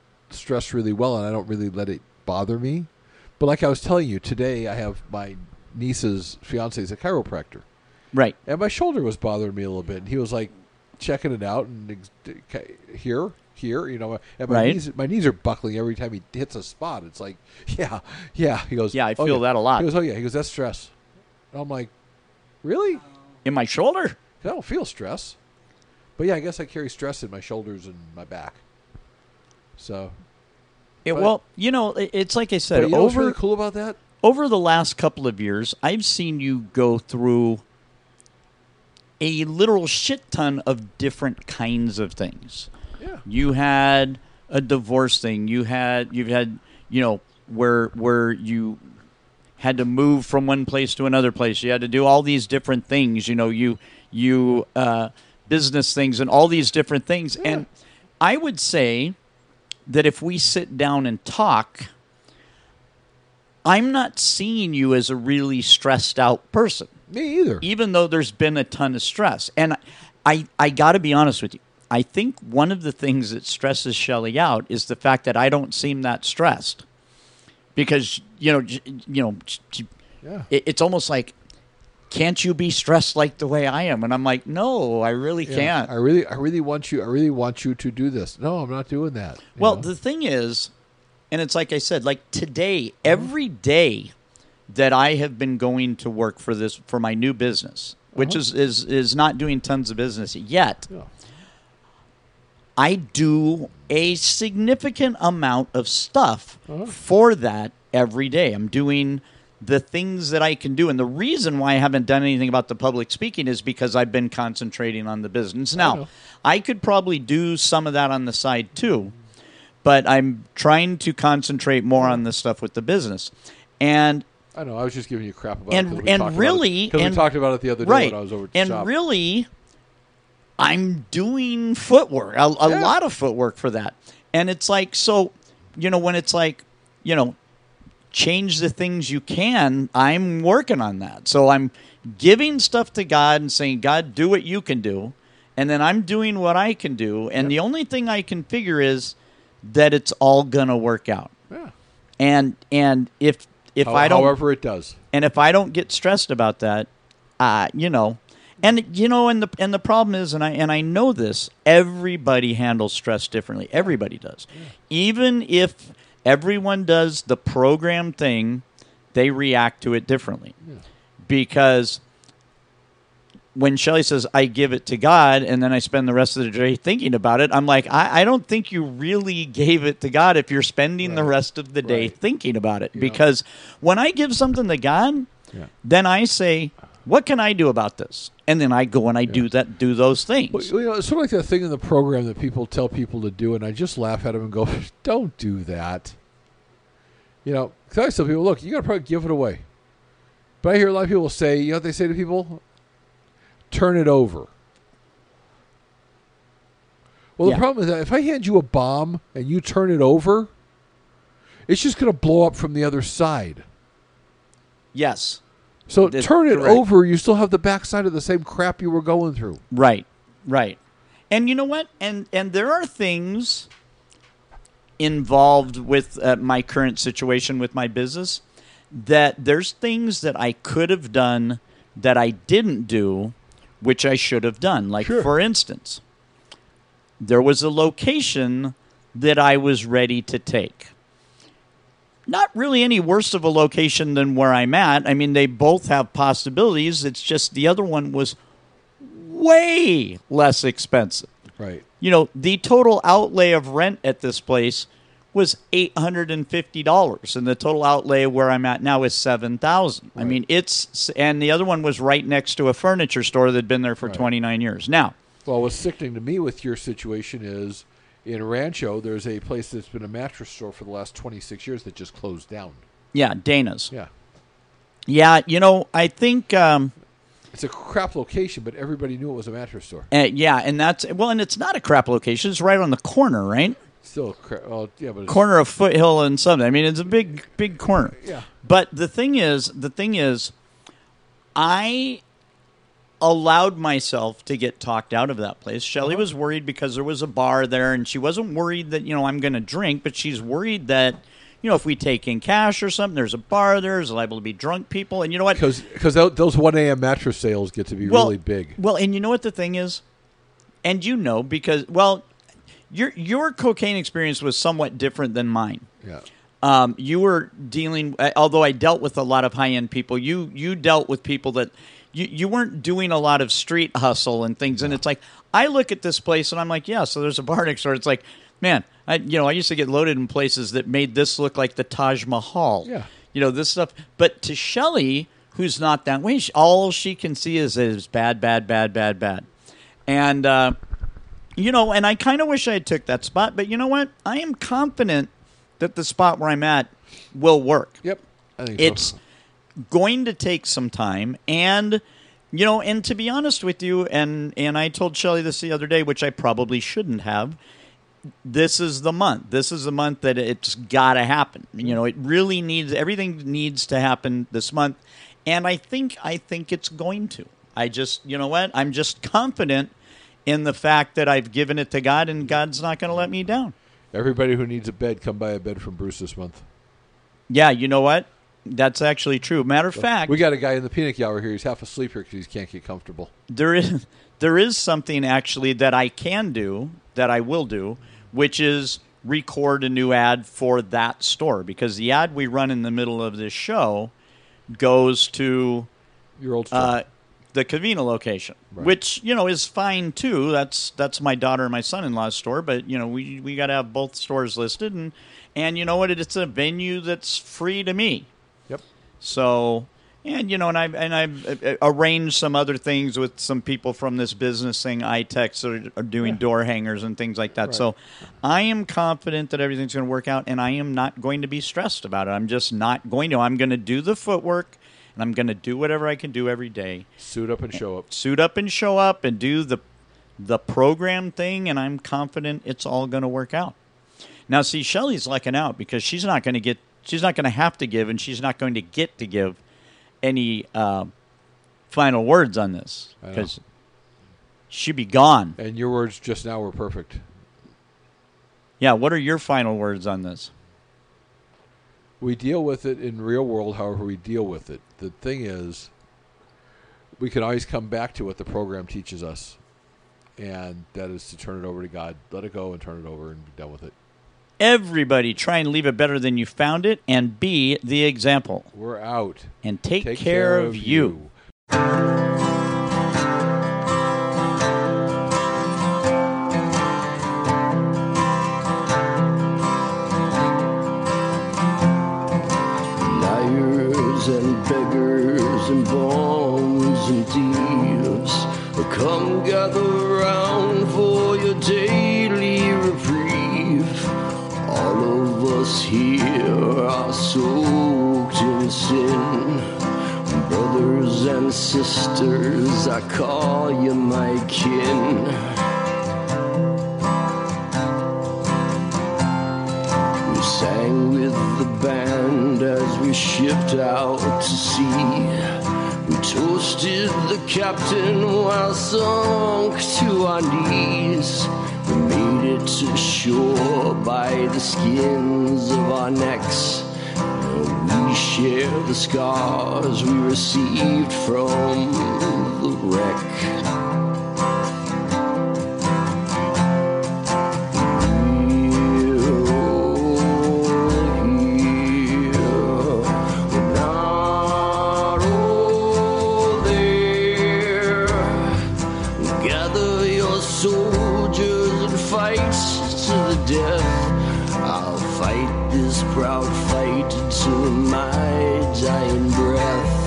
stress really well and I don't really let it bother me. But like I was telling you, today I have my niece's fiance is a chiropractor. Right. And my shoulder was bothering me a little bit. And he was like checking it out. And here, you know. And my knees are buckling every time he hits a spot. It's like, yeah. He goes, yeah, I feel that a lot. He goes, oh, yeah. He goes, that's stress. And I'm like, really? In my shoulder? I don't feel stress. But, yeah, I guess I carry stress in my shoulders and my back. So. Well, you know, it's like I said. But you know what's really cool about that? Over the last couple of years, I've seen you go through a literal shit ton of different kinds of things. Yeah. You had a divorce thing. You've had, you know, where you had to move from one place to another place. You had to do all these different things. You know, you business things and all these different things. Yeah. And I would say that if we sit down and talk, I'm not seeing you as a really stressed out person. Me either. Even though there's been a ton of stress. And I got to be honest with you. I think one of the things that stresses Shelley out is the fact that I don't seem that stressed. Because, it's almost like, can't you be stressed like the way I am? And I'm like, no, I really can't. I really want you to do this. No, I'm not doing that. Well, the thing is, and it's like I said, like today, every day that I have been going to work for my new business, which is not doing tons of business yet, I do a significant amount of stuff for that every day. I'm doing the things that I can do. And the reason why I haven't done anything about the public speaking is because I've been concentrating on the business. Now, I could probably do some of that on the side too, but I'm trying to concentrate more on the stuff with the business. And I know, I was just giving you crap about it. Because we talked about it the other day when I was over at the shop. And really, I'm doing footwork, a lot of footwork for that. And it's like, so, when it's like, change the things you can, I'm working on that. So I'm giving stuff to God and saying, God, do what you can do. And then I'm doing what I can do. And the only thing I can figure is that it's all going to work out. Yeah. And if I don't... However it does. And if I don't get stressed about that, And the problem is, and I know this, everybody handles stress differently. Everybody does. Yeah. Even if everyone does the program thing, they react to it differently. Yeah. Because when Shelley says, I give it to God, and then I spend the rest of the day thinking about it, I'm like, I don't think you really gave it to God if you're spending the rest of the day thinking about it. Because when I give something to God, then I say, what can I do about this? And then I go and I do those things. Well, it's sort of like that thing in the program that people tell people to do, and I just laugh at them and go, don't do that. Because I always tell people, look, you got to probably give it away. But I hear a lot of people say, you know what they say to people? Turn it over. Well, the problem is that if I hand you a bomb and you turn it over, it's just going to blow up from the other side. Yes. So turn it over, you still have the backside of the same crap you were going through. Right. And you know what? And there are things involved with my current situation with my business that there's things that I could have done that I didn't do, which I should have done. Like, for instance, there was a location that I was ready to take. Not really any worse of a location than where I'm at. I mean, they both have possibilities. It's just the other one was way less expensive. Right. The total outlay of rent at this place was $850, and the total outlay where I'm at now is $7,000. Right. I mean, and the other one was right next to a furniture store that had been there for 29 years. Now, well, what's sickening to me with your situation is, in Rancho, there's a place that's been a mattress store for the last 26 years that just closed down. Yeah, Dana's. Yeah. Yeah, I think... it's a crap location, but everybody knew it was a mattress store. And it's not a crap location. It's right on the corner, right? Still crap. Well, yeah, but corner of Foothill and something. I mean, it's a big corner. Yeah. But the thing is, I allowed myself to get talked out of that place. Shelley was worried because there was a bar there, and she wasn't worried that, I'm going to drink, but she's worried that, if we take in cash or something, there's a bar there. There's liable to be drunk people. And you know what? Because those 1 a.m. mattress sales get to be really big. Well, and you know what the thing is? And because, your cocaine experience was somewhat different than mine. Yeah. You were dealing, although I dealt with a lot of high-end people, you dealt with people that you weren't doing a lot of street hustle and things. And it's like, I look at this place and I'm like, yeah, so there's a bar next door. It's like, man, I used to get loaded in places that made this look like the Taj Mahal. Yeah. This stuff. But to Shelley, who's not that way, all she can see is bad, bad, bad, bad, bad. And, and I kind of wish I had took that spot. But you know what? I am confident that the spot where I'm at will work. Yep. I think it's going to take some time. And, and to be honest with you, and I told Shelley this the other day, which I probably shouldn't have, this is the month. This is the month that it's got to happen. It really everything needs to happen this month. And I think it's going to. I just, I'm just confident in the fact that I've given it to God and God's not going to let me down. Everybody who needs a bed, come buy a bed from Bruce this month. Yeah, you know what? That's actually true. Matter of fact, we got a guy in the peanut gallery here. He's half asleep here because he can't get comfortable. There is something actually that I can do, that I will do, which is record a new ad for that store, because the ad we run in the middle of this show goes to your old store. The Covina location, right. Which is fine too. That's my daughter and my son-in-law's store, but we got to have both stores listed, and you know what? It's a venue that's free to me. Yep. So, and I've arranged some other things with some people from this business thing, iTex, that are doing door hangers and things like that. Right. So, I am confident that everything's going to work out, and I am not going to be stressed about it. I'm just not going to. I'm going to do the footwork. And I'm going to do whatever I can do every day. Suit up and show up. Suit up and show up and do the program thing, and I'm confident it's all going to work out. Now, see, Shelley's lucking out because she's not going to have to give, and she's not going to get to give any final words on this because she'd be gone. And your words just now were perfect. Yeah, what are your final words on this? We deal with it in real world however we deal with it. The thing is, we can always come back to what the program teaches us, and that is to turn it over to God, let it go, and turn it over and be done with it. Everybody try and leave it better than you found it, and be the example. We're out. And take care of you. And bombs and thieves, come gather round for your daily reprieve. All of us here are soaked in sin. Brothers and sisters, I call you my kin. We sang with the band as we shipped out to sea. We toasted the captain while sunk to our knees. We made it to shore by the skins of our necks. We share the scars we received from the wreck. Proud fight to my dying breath.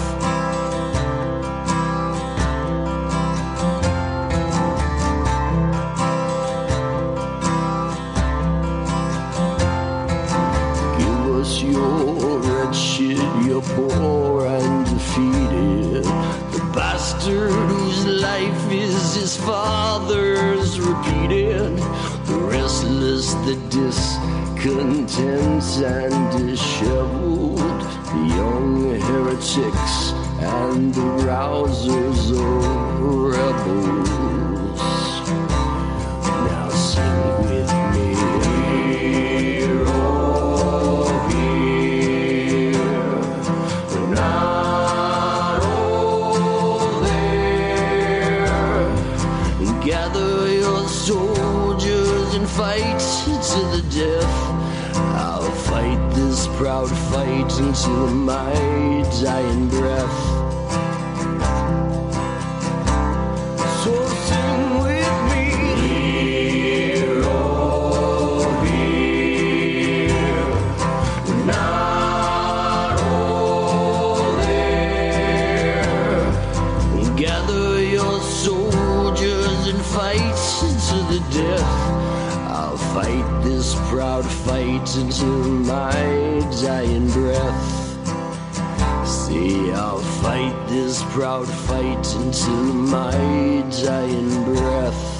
Give us your red shit, you're poor and defeated. The bastard whose life is his father's repeated. The restless, the discontent and disheveled, the young heretics and the rousers of rebels. Now sing with me. Hero, hero. proud fight until my dying breath. So sing with me, hero, here, not all there. Gather your soldiers and fight to the death. I'll fight this proud fight until my dying breath. See, I'll fight this proud fight until my dying breath.